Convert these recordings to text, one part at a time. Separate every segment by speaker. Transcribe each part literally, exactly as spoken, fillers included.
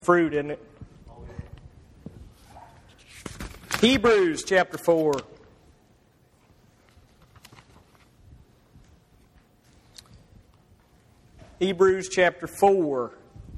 Speaker 1: fruit, isn't it? Hebrews chapter four. Hebrews chapter four.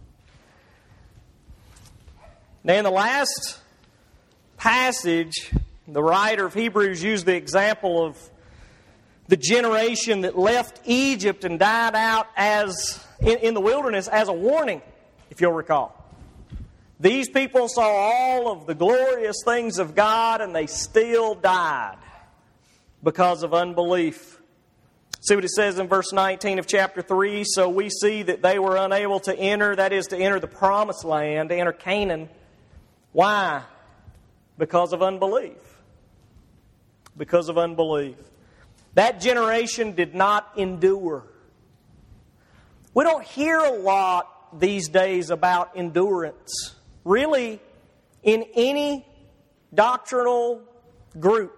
Speaker 1: Now in the last passage, the writer of Hebrews used the example of the generation that left Egypt and died out as in, in the wilderness as a warning, if you'll recall. These people saw all of the glorious things of God and they still died because of unbelief. See what it says in verse nineteen of chapter three. So we see that they were unable to enter, that is to enter the promised land, to enter Canaan. Why? Because of unbelief. Because of unbelief. That generation did not endure. We don't hear a lot these days about endurance, really, in any doctrinal group.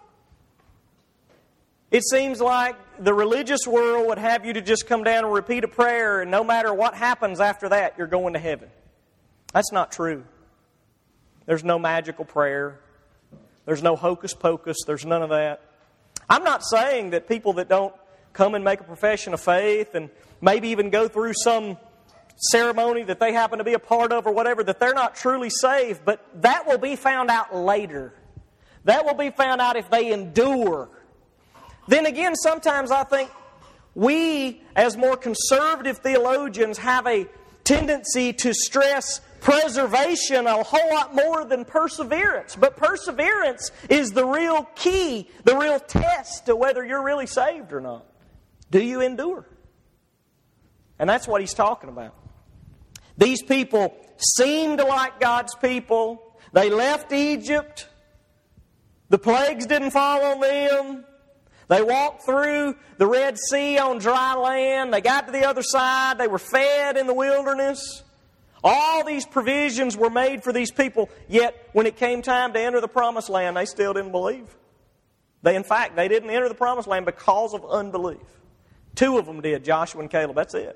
Speaker 1: It seems like the religious world would have you to just come down and repeat a prayer, and no matter what happens after that, you're going to heaven. That's not true. There's no magical prayer. There's no hocus pocus. There's none of that. I'm not saying that people that don't come and make a profession of faith and maybe even go through some ceremony that they happen to be a part of or whatever, that they're not truly saved, but that will be found out later. That will be found out if they endure. Then again, sometimes I think we, as more conservative theologians, have a tendency to stress preservation a whole lot more than perseverance. But perseverance is the real key, the real test to whether you're really saved or not. Do you endure? And that's what he's talking about. These people seemed like God's people. They left Egypt. The plagues didn't fall on them. They walked through the Red Sea on dry land. They got to the other side. They were fed in the wilderness. All these provisions were made for these people. Yet, when it came time to enter the promised land, they still didn't believe. They, in fact, they didn't enter the promised land because of unbelief. Two of them did, Joshua and Caleb. That's it.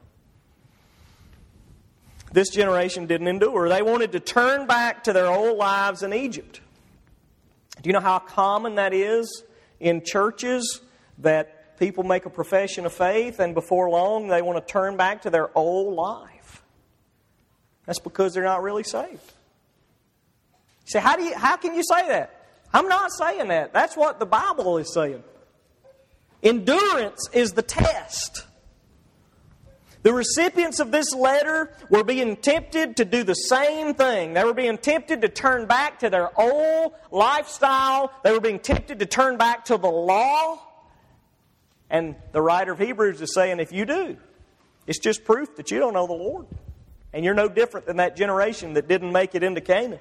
Speaker 1: This generation didn't endure. They wanted to turn back to their old lives in Egypt. Do you know how common that is in churches, that people make a profession of faith and before long they want to turn back to their old life? That's because they're not really saved. You say, how do you, how can you say that? I'm not saying that. That's what the Bible is saying. Endurance is the test. The recipients of this letter were being tempted to do the same thing. They were being tempted to turn back to their old lifestyle. They were being tempted to turn back to the law. And the writer of Hebrews is saying, if you do, it's just proof that you don't know the Lord. And you're no different than that generation that didn't make it into Canaan.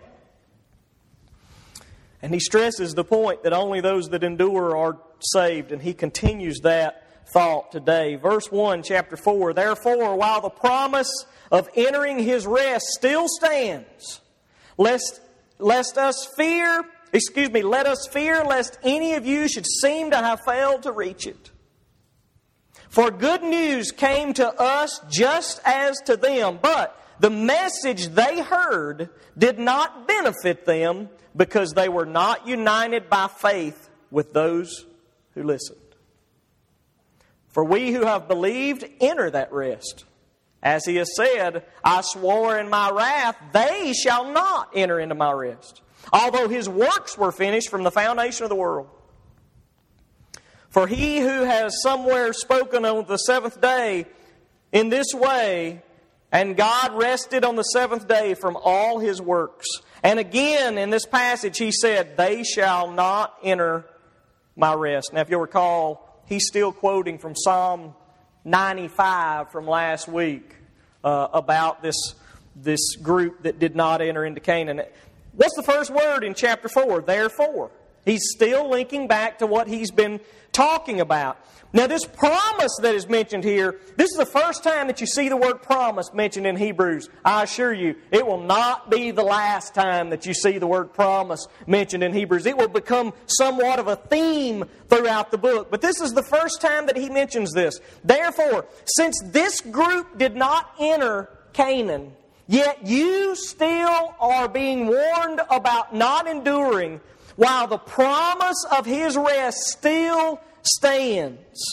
Speaker 1: And he stresses the point that only those that endure are saved. And he continues that thought today. Verse one, chapter four. Therefore, while the promise of entering his rest still stands, lest, lest us fear, excuse me, let us fear lest any of you should seem to have failed to reach it. For good news came to us just as to them, but the message they heard did not benefit them because they were not united by faith with those who listened. For we who have believed enter that rest. As he has said, I swore in my wrath, they shall not enter into my rest, although his works were finished from the foundation of the world. For he who has somewhere spoken on the seventh day in this way, and God rested on the seventh day from all his works. And again in this passage he said, they shall not enter my rest. Now if you'll recall, he's still quoting from Psalm ninety-five from last week uh, about this, this group that did not enter into Canaan. What's the first word in chapter four? Therefore. He's still linking back to what he's been talking about. Now this promise that is mentioned here, this is the first time that you see the word promise mentioned in Hebrews. I assure you, it will not be the last time that you see the word promise mentioned in Hebrews. It will become somewhat of a theme throughout the book. But this is the first time that he mentions this. Therefore, since this group did not enter Canaan, Yet you still are being warned about not enduring while the promise of His rest still stands.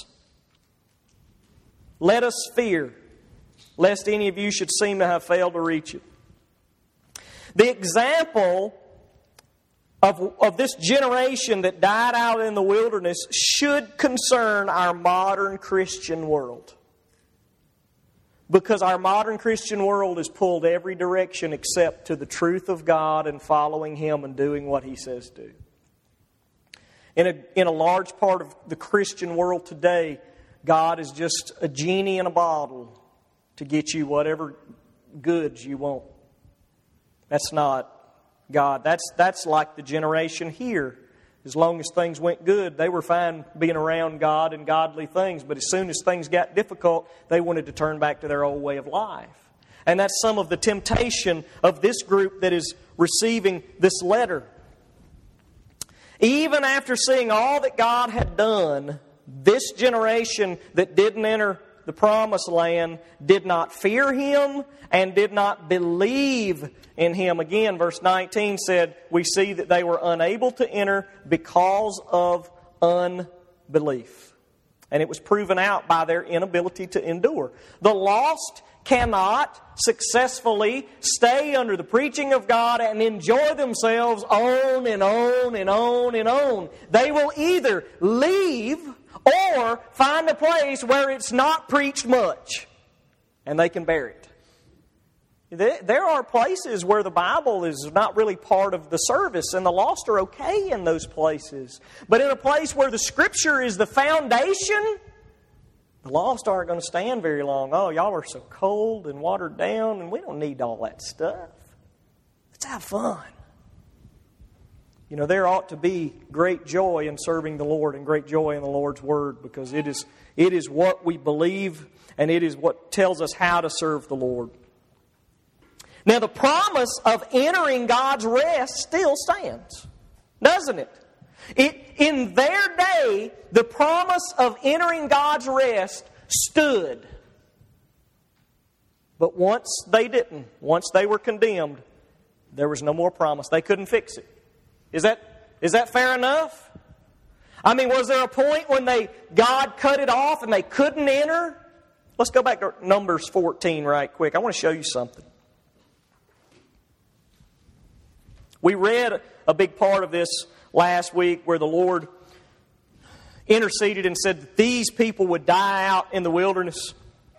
Speaker 1: Let us fear, lest any of you should seem to have failed to reach it. The example of, of this generation that died out in the wilderness should concern our modern Christian world. Because our modern Christian world is pulled every direction except to the truth of God and following Him and doing what He says do. In a, in a large part of the Christian world today, God is just a genie in a bottle to get you whatever goods you want. That's not God. That's, that's like the generation here. As long as things went good, they were fine being around God and godly things. But as soon as things got difficult, they wanted to turn back to their old way of life. And that's some of the temptation of this group that is receiving this letter. Even after seeing all that God had done, this generation that didn't enter the promised land did not fear Him and did not believe in Him. Again, verse nineteen said, we see that they were unable to enter because of unbelief. And it was proven out by their inability to endure. The lost cannot successfully stay under the preaching of God and enjoy themselves on and on and on and on. They will either leave or find a place where it's not preached much and they can bear it. There are places where the Bible is not really part of the service, and the lost are okay in those places. But in a place where the Scripture is the foundation, the lost aren't going to stand very long. Oh, y'all are so cold and watered down, and we don't need all that stuff. Let's have fun. You know, there ought to be great joy in serving the Lord and great joy in the Lord's Word, because it is, it is what we believe, and it is what tells us how to serve the Lord. Now, the promise of entering God's rest still stands, doesn't it? It, in their day, the promise of entering God's rest stood. But once they didn't, once they were condemned, there was no more promise. They couldn't fix it. Is that, is that fair enough? I mean, was there a point when they God cut it off and they couldn't enter? Let's go back to Numbers fourteen right quick. I want to show you something. We read a big part of this last week where the Lord interceded and said that these people would die out in the wilderness.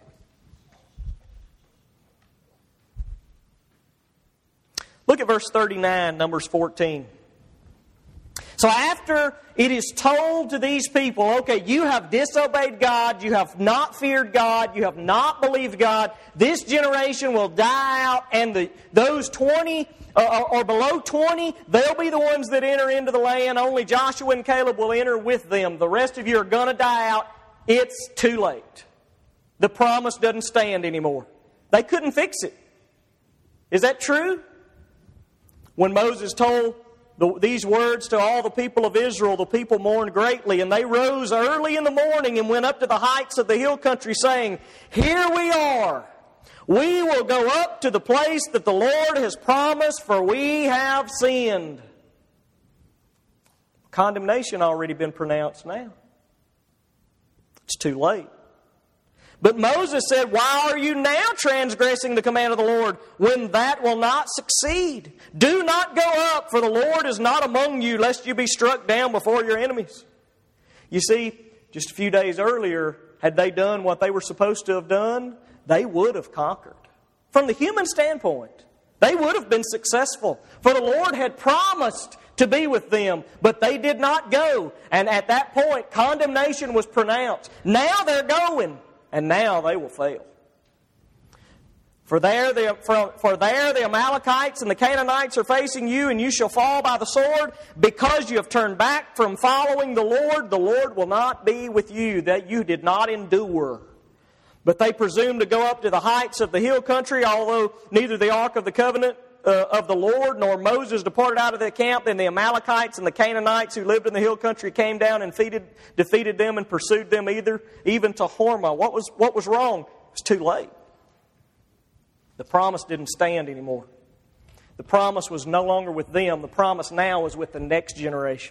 Speaker 1: Look at verse thirty-nine, Numbers fourteen. So after it is told to these people, okay, you have disobeyed God, you have not feared God, you have not believed God, this generation will die out, and the, those twenty uh, or below twenty, they'll be the ones that enter into the land. Only Joshua and Caleb will enter with them. The rest of you are going to die out. It's too late. The promise doesn't stand anymore. They couldn't fix it. Is that true? When Moses told The, these words to all the people of Israel, the people mourned greatly, and they rose early in the morning and went up to the heights of the hill country, saying, "Here we are. We will go up to the place that the Lord has promised, for we have sinned." Condemnation already been pronounced now. It's too late. But Moses said, "Why are you now transgressing the command of the Lord, when that will not succeed? Do not go up, for the Lord is not among you, lest you be struck down before your enemies." You see, just a few days earlier, had they done what they were supposed to have done, they would have conquered. From the human standpoint, they would have been successful. For the Lord had promised to be with them, but they did not go. And at that point, condemnation was pronounced. Now they're going. And now they will fail. For there, the, for, for there the Amalekites and the Canaanites are facing you, and you shall fall by the sword. Because you have turned back from following the Lord, the Lord will not be with you, that you did not endure. But they presumed to go up to the heights of the hill country, although neither the ark of the covenant uh, of the Lord nor Moses departed out of the camp. Then the Amalekites and the Canaanites who lived in the hill country came down and defeated, defeated them and pursued them either, even to Hormah. What was, what was wrong? It was too late. The promise didn't stand anymore. The promise was no longer with them. The promise now was with the next generation.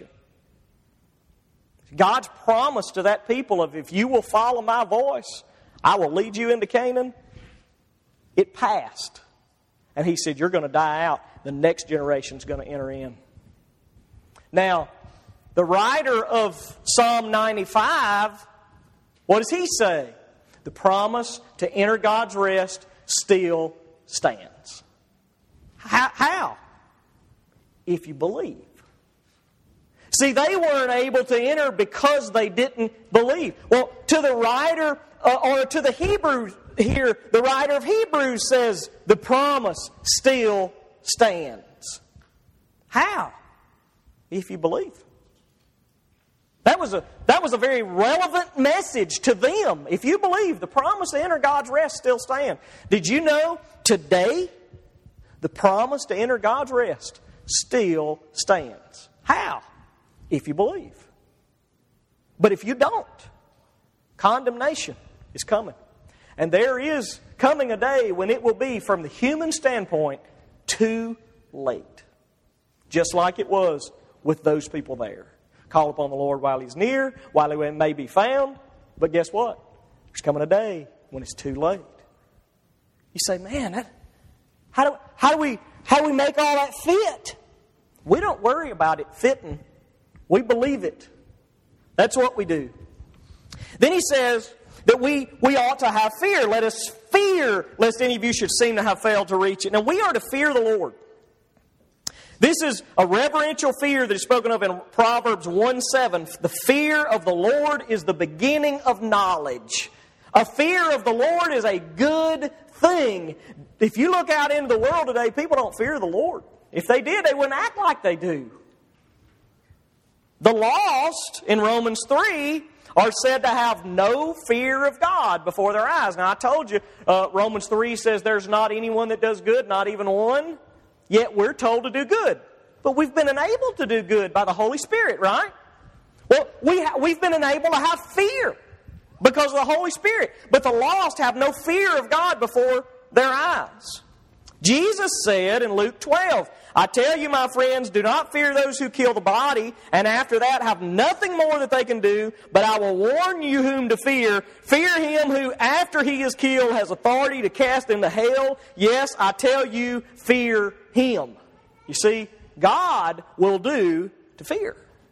Speaker 1: God's promise to that people of, if you will follow my voice, I will lead you into Canaan, it passed. And he said, you're going to die out. The next generation's going to enter in. Now, the writer of Psalm ninety-five, what does he say? The promise to enter God's rest still stands. How? How? If you believe. See, they weren't able to enter because they didn't believe. Well, to the writer, uh, or to the Hebrews here, the writer of Hebrews says the promise still stands. How? If you believe. That was a that was a very relevant message to them. If you believe, the promise to enter God's rest still stands. Did you know today the promise to enter God's rest still stands? How? If you believe. But if you don't, condemnation is coming. And there is coming a day when it will be, from the human standpoint, too late. Just like it was with those people there. Call upon the Lord while He's near, while He may be found. But guess what? There's coming a day when it's too late. You say, man, that, how do how do we how do we make all that fit? We don't worry about it fitting. We believe it. That's what we do. Then he says that we, we ought to have fear. Let us fear, lest any of you should seem to have failed to reach it. Now, we are to fear the Lord. This is a reverential fear that is spoken of in Proverbs one seven. The fear of the Lord is the beginning of knowledge. A fear of the Lord is a good thing. If you look out into the world today, people don't fear the Lord. If they did, they wouldn't act like they do. The lost, in Romans three, are said to have no fear of God before their eyes. Now, I told you, uh, Romans three says there's not anyone that does good, not even one. Yet we're told to do good. But we've been enabled to do good by the Holy Spirit, right? Well, we ha- we've been enabled to have fear because of the Holy Spirit. But the lost have no fear of God before their eyes. Jesus said in Luke twelve, I tell you, my friends, do not fear those who kill the body, and after that have nothing more that they can do, but I will warn you whom to fear. Fear him who, after he is killed, has authority to cast into hell. Yes, I tell you, fear him. You see, God will do to fear.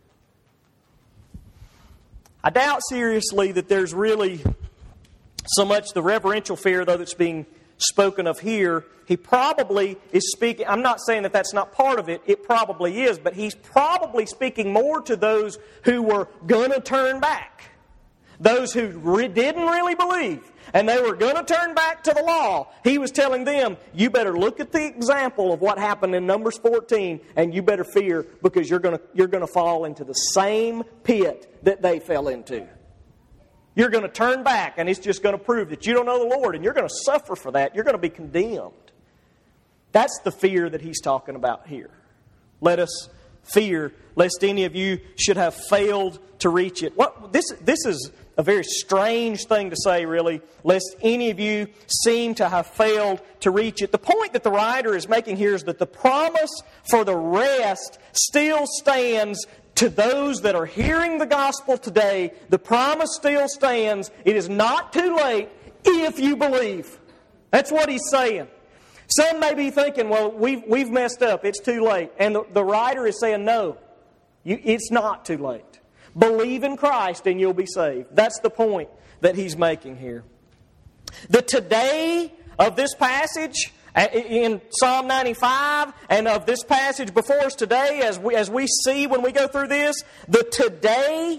Speaker 1: I doubt seriously that there's really so much the reverential fear, though, that's being spoken of here. He probably is speaking, I'm not saying that that's not part of it, it probably is, but he's probably speaking more to those who were going to turn back. Those who re- didn't really believe, and they were going to turn back to the law. He was telling them, you better look at the example of what happened in Numbers fourteen, and you better fear, because you're going to, you're going to fall into the same pit that they fell into. You're going to turn back, and it's just going to prove that you don't know the Lord, and you're going to suffer for that. You're going to be condemned. That's the fear that he's talking about here. Let us fear, lest any of you should have failed to reach it. What this this is a very strange thing to say, really, lest any of you seem to have failed to reach it. The point that the writer is making here is that the promise for the rest still stands to those that are hearing the gospel today. The promise still stands. It is not too late if you believe. That's what he's saying. Some may be thinking, well, we've, we've messed up. It's too late. And the, the writer is saying, no, you, it's not too late. Believe in Christ and you'll be saved. That's the point that he's making here. The today of this passage in Psalm ninety-five and of this passage before us today, as we, as we see when we go through this, the today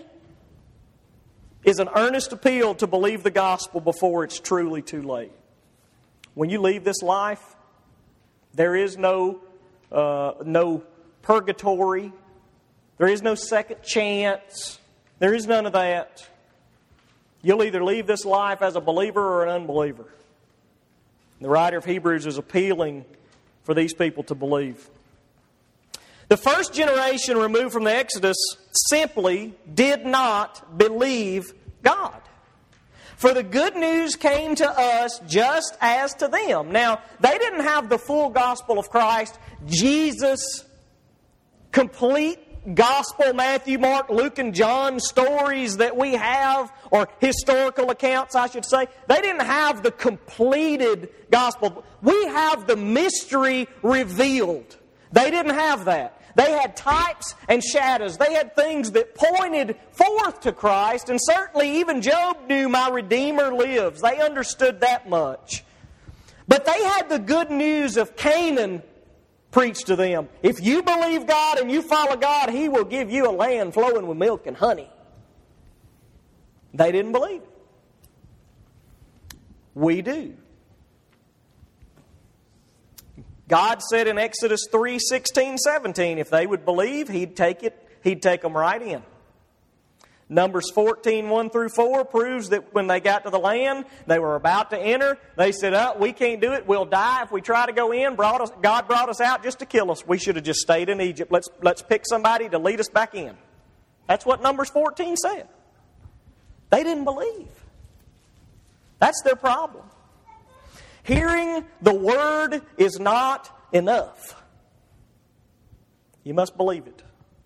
Speaker 1: is an earnest appeal to believe the gospel before it's truly too late. When you leave this life, there is no uh, no purgatory. There is no second chance. There is none of that. You'll either leave this life as a believer or an unbeliever. The writer of Hebrews is appealing for these people to believe. The first generation removed from the Exodus simply did not believe God. For the good news came to us just as to them. Now, they didn't have the full gospel of Christ, Jesus, complete gospel, Matthew, Mark, Luke, and John stories that we have, or historical accounts, I should say. They didn't have the completed gospel. We have the mystery revealed. They didn't have that. They had types and shadows. They had things that pointed forth to Christ, and certainly even Job knew my Redeemer lives. They understood that much. But they had the good news of Canaan preached to them. If you believe God and you follow God, He will give you a land flowing with milk and honey. They didn't believe it. We do. God said in Exodus three, sixteen, seventeen, if they would believe, He'd take it, He'd take them right in. Numbers fourteen, one through four proves that when they got to the land, they were about to enter. They said, oh, we can't do it. We'll die if we try to go in. Brought us, God brought us out just to kill us. We should have just stayed in Egypt. Let's, let's pick somebody to lead us back in. That's what Numbers fourteen said. They didn't believe. That's their problem. Hearing the Word is not enough. You must believe it.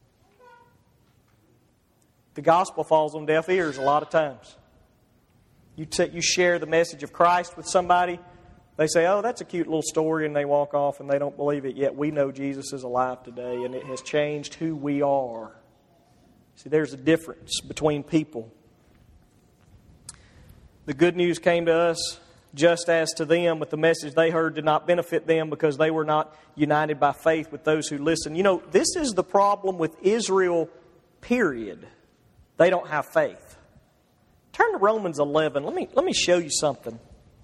Speaker 1: The gospel falls on deaf ears a lot of times. You, t- you share the message of Christ with somebody, they say, oh, that's a cute little story, and they walk off and they don't believe it. Yet we know Jesus is alive today, and it has changed who we are. See, there's a difference between people. The good news came to us just as to them, but the message they heard did not benefit them because they were not united by faith with those who listened. You know, this is the problem with Israel, period. They don't have faith. Turn to Romans eleven. Let me, let me show you something.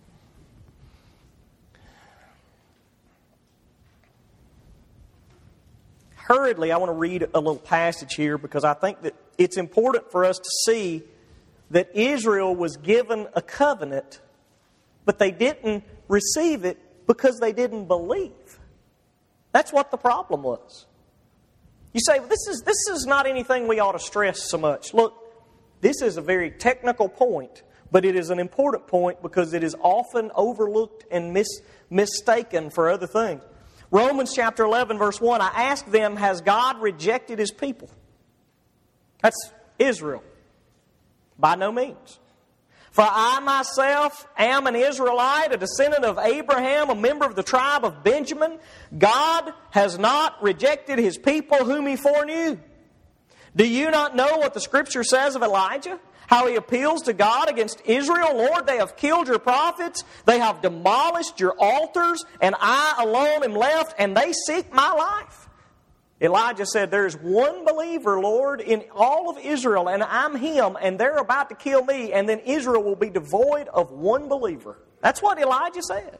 Speaker 1: Hurriedly, I want to read a little passage here because I think that it's important for us to see that Israel was given a covenant, but they didn't receive it because they didn't believe. That's what the problem was. You say, well, this is, this is not anything we ought to stress so much. Look, this is a very technical point, but it is an important point because it is often overlooked and mis- mistaken for other things. Romans chapter eleven, verse one, I ask them, has God rejected His people? That's Israel. By no means. For I myself am an Israelite, a descendant of Abraham, a member of the tribe of Benjamin. God has not rejected His people whom He foreknew. Do you not know what the Scripture says of Elijah? How he appeals to God against Israel. Lord, they have killed your prophets. They have demolished your altars. And I alone am left, and they seek my life. Elijah said, there is one believer, Lord, in all of Israel, and I'm him, and they're about to kill me, and then Israel will be devoid of one believer. That's what Elijah said.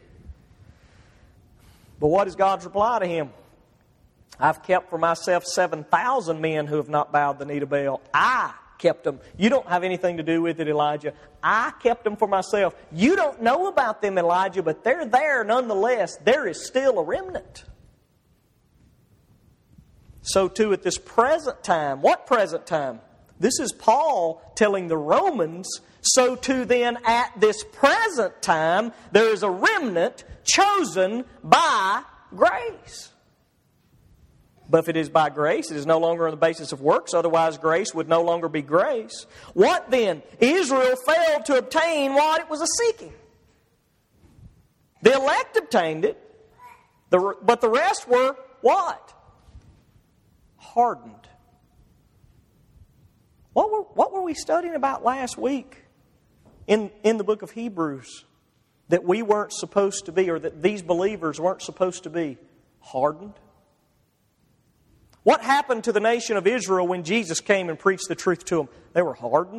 Speaker 1: But what is God's reply to him? I've kept for myself seven thousand men who have not bowed the knee to Baal. I kept them. You don't have anything to do with it, Elijah. I kept them for myself. You don't know about them, Elijah, but they're there nonetheless. There is still a remnant. So too at this present time. What present time? This is Paul telling the Romans, so too then at this present time, there is a remnant chosen by grace. But if it is by grace, it is no longer on the basis of works, otherwise grace would no longer be grace. What then? Israel failed to obtain what it was a seeking. The elect obtained it, but the rest were what? Hardened. What were, what were we studying about last week in, in the book of Hebrews that we weren't supposed to be, or that these believers weren't supposed to be? Hardened. What happened to the nation of Israel when Jesus came and preached the truth to them? They were hardened.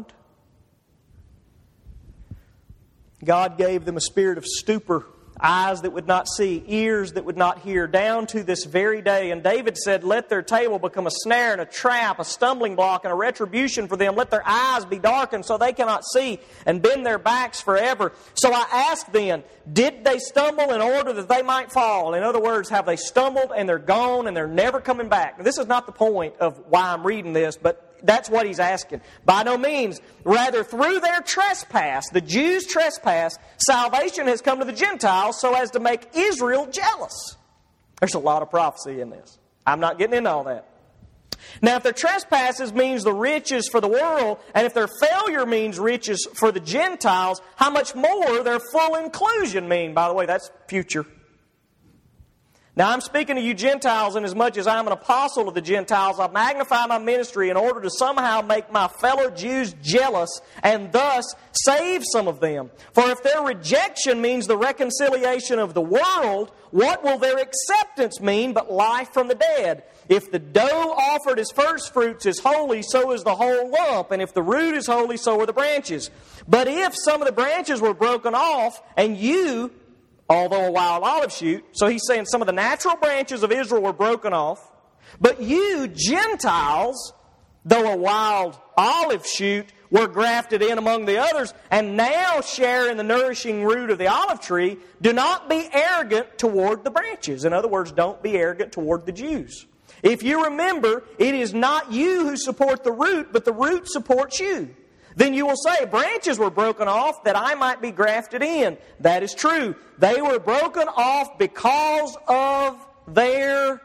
Speaker 1: God gave them a spirit of stupor, eyes that would not see, ears that would not hear, down to this very day. And David said, let their table become a snare and a trap, a stumbling block and a retribution for them. Let their eyes be darkened so they cannot see, and bend their backs forever. So I ask then, did they stumble in order that they might fall? In other words, have they stumbled and they're gone and they're never coming back? Now, this is not the point of why I'm reading this, but that's what he's asking. By no means. Rather, through their trespass, the Jews' trespass, salvation has come to the Gentiles so as to make Israel jealous. There's a lot of prophecy in this. I'm not getting into all that. Now, if their trespasses means the riches for the world, and if their failure means riches for the Gentiles, how much more their full inclusion mean? By the way, that's future. Now, I'm speaking to you Gentiles, and as much as I'm an apostle of the Gentiles, I magnify my ministry in order to somehow make my fellow Jews jealous and thus save some of them. For if their rejection means the reconciliation of the world, what will their acceptance mean but life from the dead? If the dough offered as first fruits is holy, so is the whole lump. And if the root is holy, so are the branches. But if some of the branches were broken off, and you, although a wild olive shoot, so he's saying some of the natural branches of Israel were broken off, but you, Gentiles, though a wild olive shoot, were grafted in among the others, and now share in the nourishing root of the olive tree, do not be arrogant toward the branches. In other words, don't be arrogant toward the Jews. If you remember, it is not you who support the root, but the root supports you. Then you will say, branches were broken off that I might be grafted in. That is true. They were broken off because of their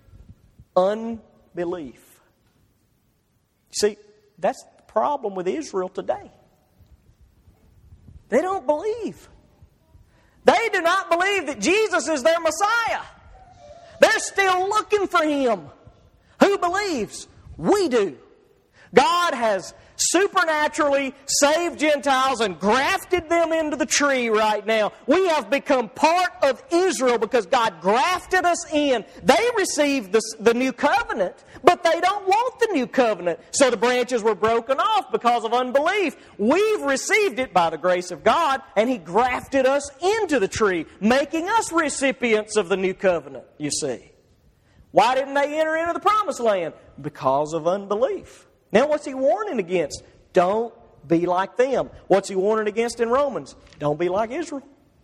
Speaker 1: unbelief. See, that's the problem with Israel today. They don't believe. They do not believe that Jesus is their Messiah. They're still looking for Him. Who believes? We do. God has supernaturally saved Gentiles and grafted them into the tree right now. We have become part of Israel because God grafted us in. They received the, the new covenant, but they don't want the new covenant. So the branches were broken off because of unbelief. We've received it by the grace of God, and He grafted us into the tree, making us recipients of the new covenant, you see. Why didn't they enter into the promised land? Because of unbelief. Now, what's He warning against? Don't be like them. What's He warning against in Romans? Don't be like Israel.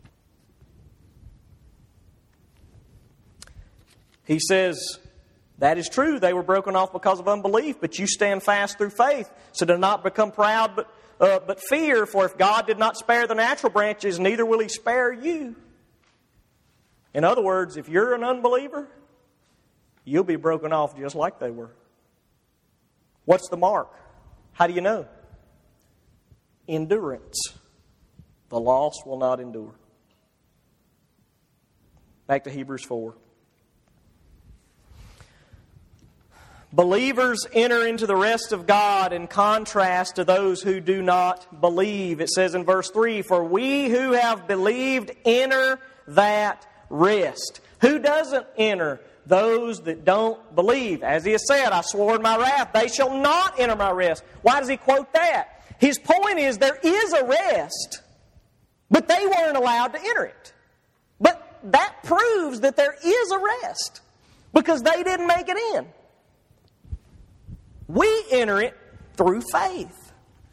Speaker 1: He says, that is true. They were broken off because of unbelief, but you stand fast through faith. So do not become proud, but, uh, but fear. For if God did not spare the natural branches, neither will He spare you. In other words, if you're an unbeliever, you'll be broken off just like they were. What's the mark? How do you know? Endurance. The lost will not endure. Back to Hebrews four. Believers enter into the rest of God in contrast to those who do not believe. It says in verse three, for we who have believed enter that rest. Who doesn't enter? Those that don't believe. As He has said, I swore in my wrath, they shall not enter my rest. Why does He quote that? His point is there is a rest, but they weren't allowed to enter it. But that proves that there is a rest, because they didn't make it in. We enter it through faith.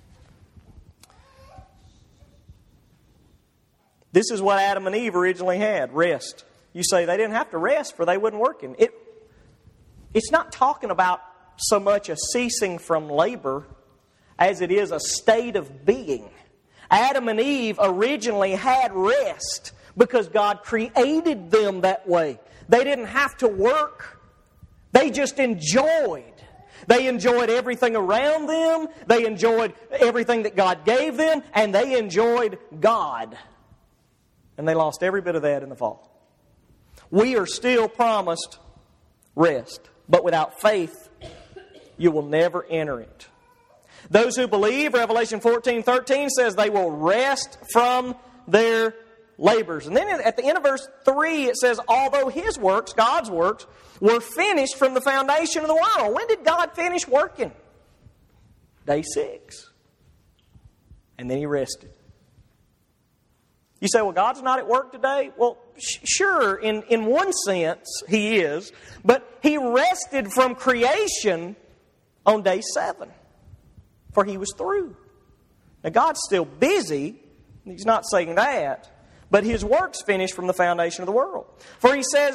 Speaker 1: This is what Adam and Eve originally had, rest. You say they didn't have to rest for they wasn't working. It, it's not talking about so much a ceasing from labor as it is a state of being. Adam and Eve originally had rest because God created them that way. They didn't have to work. They just enjoyed. They enjoyed everything around them. They enjoyed everything that God gave them. And they enjoyed God. And they lost every bit of that in the fall. We are still promised rest, but without faith, you will never enter it. Those who believe, Revelation fourteen thirteen says they will rest from their labors. And then at the end of verse three, it says, although His works, God's works, were finished from the foundation of the world. When did God finish working? Day six. And then He rested. You say, well, God's not at work today? Well, sh- sure, in, in one sense, He is. But He rested from creation on day seven. For He was through. Now, God's still busy. He's not saying that. But His work's finished from the foundation of the world. For He says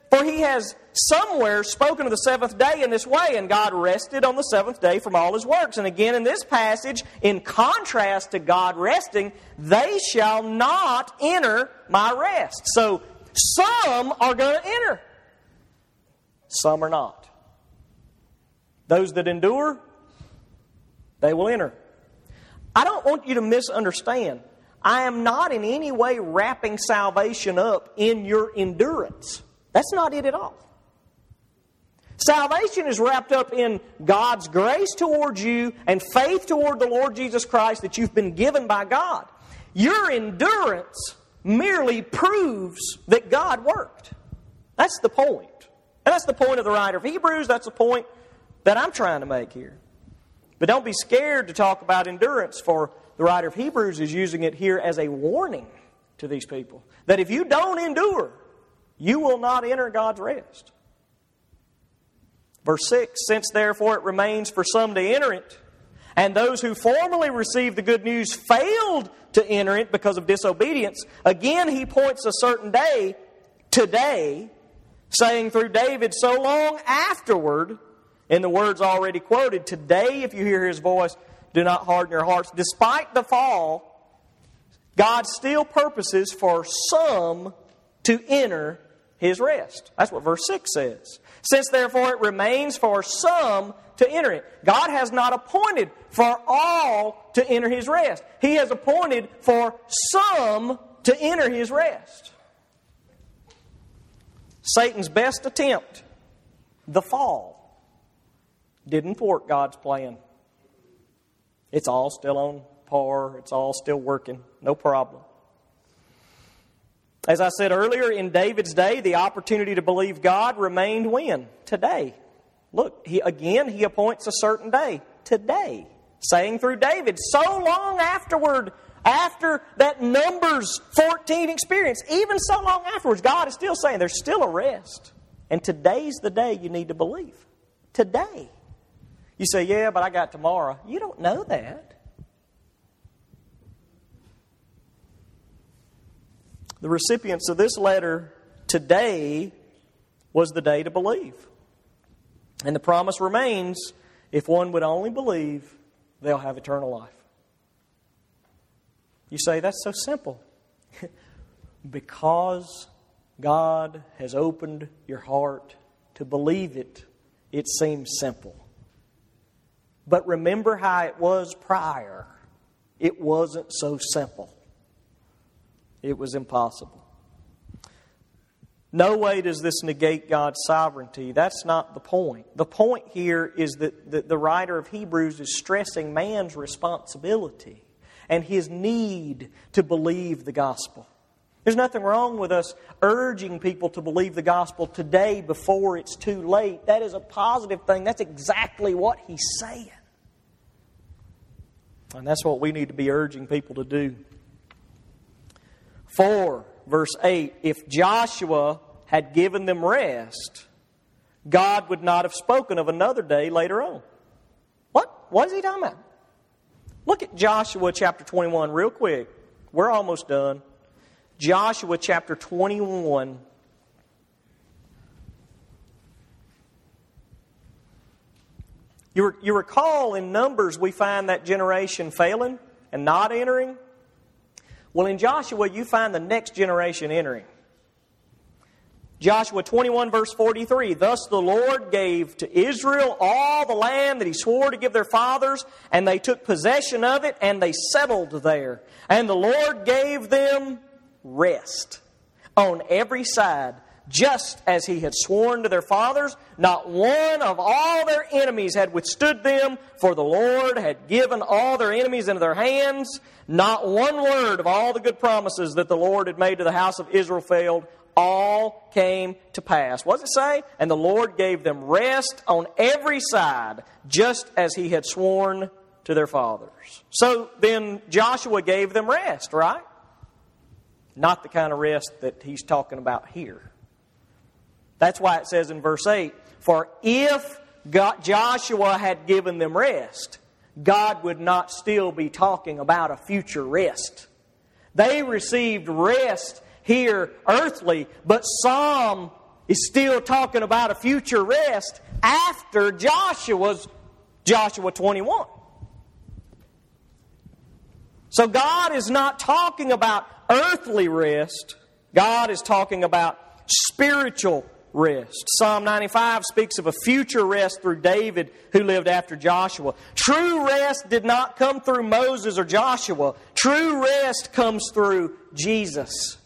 Speaker 1: For he has somewhere spoken of the seventh day in this way, and God rested on the seventh day from all his works. And again in this passage, in contrast to God resting, they shall not enter my rest. So some are going to enter. Some are not. Those that endure, they will enter. I don't want you to misunderstand. I am not in any way wrapping salvation up in your endurance. That's not it at all. Salvation is wrapped up in God's grace towards you and faith toward the Lord Jesus Christ that you've been given by God. Your endurance merely proves that God worked. That's the point. And that's the point of the writer of Hebrews. That's the point that I'm trying to make here. But don't be scared to talk about endurance, for the writer of Hebrews is using it here as a warning to these people. That if you don't endure, you will not enter God's rest. Verse six, since therefore it remains for some to enter it, and those who formerly received the good news failed to enter it because of disobedience, again he points a certain day, today, saying through David so long afterward, in the words already quoted, today if you hear his voice, do not harden your hearts. Despite the fall, God still purposes for some to enter his rest. That's what verse six says. Since therefore it remains for some to enter it. God has not appointed for all to enter his rest. He has appointed for some to enter his rest. Satan's best attempt, the fall, didn't thwart God's plan. It's all still on par. It's all still working. No problem. As I said earlier, in David's day, the opportunity to believe God remained when? Today. Look, he, again, he appoints a certain day. Today. Saying through David, so long afterward, after that Numbers fourteen experience, even so long afterwards, God is still saying there's still a rest. And today's the day you need to believe. Today. You say, yeah, but I got tomorrow. You don't know that. The recipients of this letter, today was the day to believe. And the promise remains, if one would only believe, they'll have eternal life. You say, that's so simple. Because God has opened your heart to believe it, it seems simple. But remember how it was prior. It wasn't so simple. It was impossible. No way does this negate God's sovereignty. That's not the point. The point here is that the, the writer of Hebrews is stressing man's responsibility and his need to believe the gospel. There's nothing wrong with us urging people to believe the gospel today before it's too late. That is a positive thing. That's exactly what he's saying. And that's what we need to be urging people to do. four, verse eight, if Joshua had given them rest, God would not have spoken of another day later on. What? What is he talking about? Look at Joshua chapter twenty-one real quick. We're almost done. Joshua chapter twenty-one. You, you recall in Numbers we find that generation failing and not entering. Well, in Joshua, you find the next generation entering. Joshua twenty-one, verse forty-three, thus the Lord gave to Israel all the land that he swore to give their fathers, and they took possession of it, and they settled there. And the Lord gave them rest on every side, just as he had sworn to their fathers. Not one of all their enemies had withstood them, for the Lord had given all their enemies into their hands. Not one word of all the good promises that the Lord had made to the house of Israel failed. All came to pass. What does it say? And the Lord gave them rest on every side, just as he had sworn to their fathers. So then Joshua gave them rest, right? Not the kind of rest that he's talking about here. That's why it says in verse eight, for if God, Joshua had given them rest, God would not still be talking about a future rest. They received rest here earthly, but some is still talking about a future rest after Joshua's Joshua twenty-one. So God is not talking about earthly rest. God is talking about spiritual rest. Psalm ninety-five speaks of a future rest through David, who lived after Joshua. True rest did not come through Moses or Joshua. True rest comes through Jesus.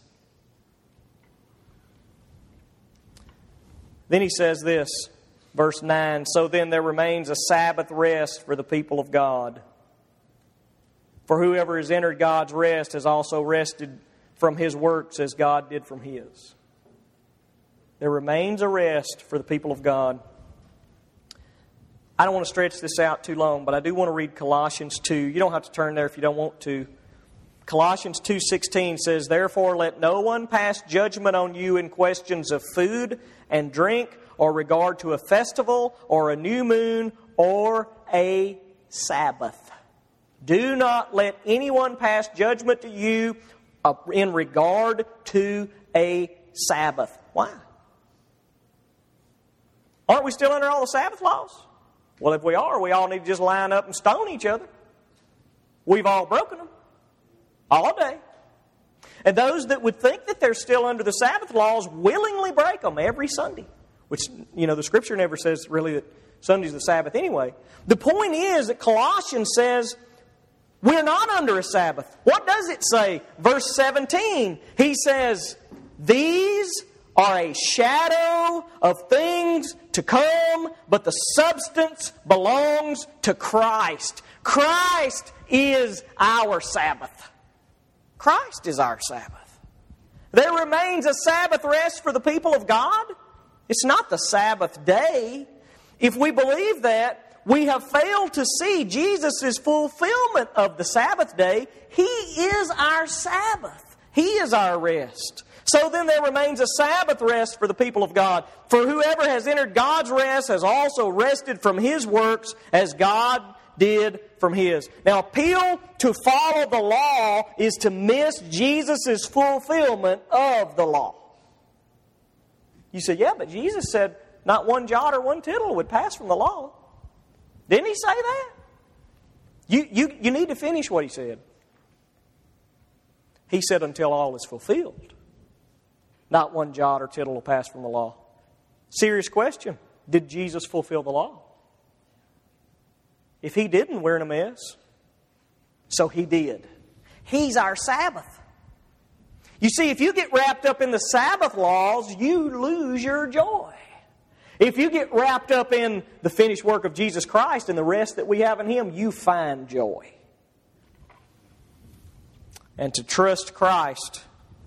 Speaker 1: Then he says this, verse nine, so then there remains a Sabbath rest for the people of God. For whoever has entered God's rest has also rested from his works as God did from his. There remains a rest for the people of God. I don't want to stretch this out too long, but I do want to read Colossians two. You don't have to turn there if you don't want to. Colossians two sixteen says, therefore let no one pass judgment on you in questions of food and drink, or regard to a festival, or a new moon, or a Sabbath. Do not let anyone pass judgment to you in regard to a Sabbath. Why? Aren't we still under all the Sabbath laws? Well, if we are, we all need to just line up and stone each other. We've all broken them. All day. And those that would think that they're still under the Sabbath laws willingly break them every Sunday. Which, you know, the Scripture never says really that Sunday's the Sabbath anyway. The point is that Colossians says we're not under a Sabbath. What does it say? Verse seventeen, he says, these are a shadow of things to come, but the substance belongs to Christ. Christ is our Sabbath. Christ is our Sabbath. There remains a Sabbath rest for the people of God. It's not the Sabbath day. If we believe that, we have failed to see Jesus' fulfillment of the Sabbath day. He is our Sabbath. He is our rest. So then there remains a Sabbath rest for the people of God. For whoever has entered God's rest has also rested from his works as God did from his. Now, appeal to follow the law is to miss Jesus' fulfillment of the law. You say, yeah, but Jesus said not one jot or one tittle would pass from the law. Didn't he say that? You, you, you need to finish what he said. He said, until all is fulfilled, not one jot or tittle will pass from the law. Serious question. Did Jesus fulfill the law? If he didn't, we're in a mess. So he did. He's our Sabbath. You see, if you get wrapped up in the Sabbath laws, you lose your joy. If you get wrapped up in the finished work of Jesus Christ and the rest that we have in him, you find joy. And to trust Christ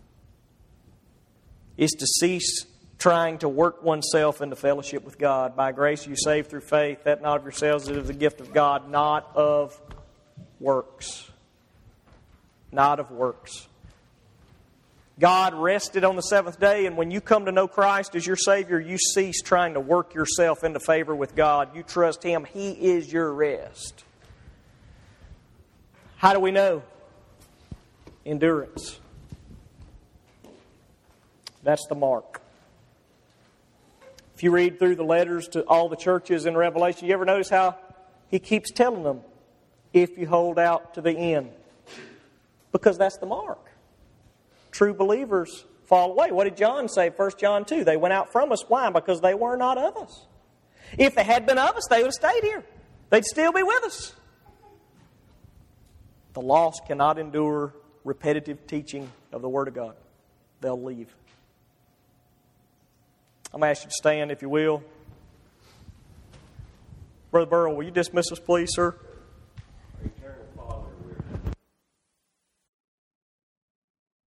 Speaker 1: is to cease trying to work oneself into fellowship with God. By grace you saved through faith, that not of yourselves, it is the gift of God, not of works. Not of works. God rested on the seventh day, and when you come to know Christ as your Savior, you cease trying to work yourself into favor with God. You trust him. He is your rest. How do we know? Endurance. That's the mark. If you read through the letters to all the churches in Revelation, you ever notice how he keeps telling them, if you hold out to the end? Because that's the mark. True believers fall away. What did John say? First John two. They went out from us. Why? Because they were not of us. If they had been of us, they would have stayed here. They'd still be with us. The lost cannot endure repetitive teaching of the Word of God. They'll leave. I'm going to ask you to stand, if you will. Brother Burrell, will you dismiss us, please, sir?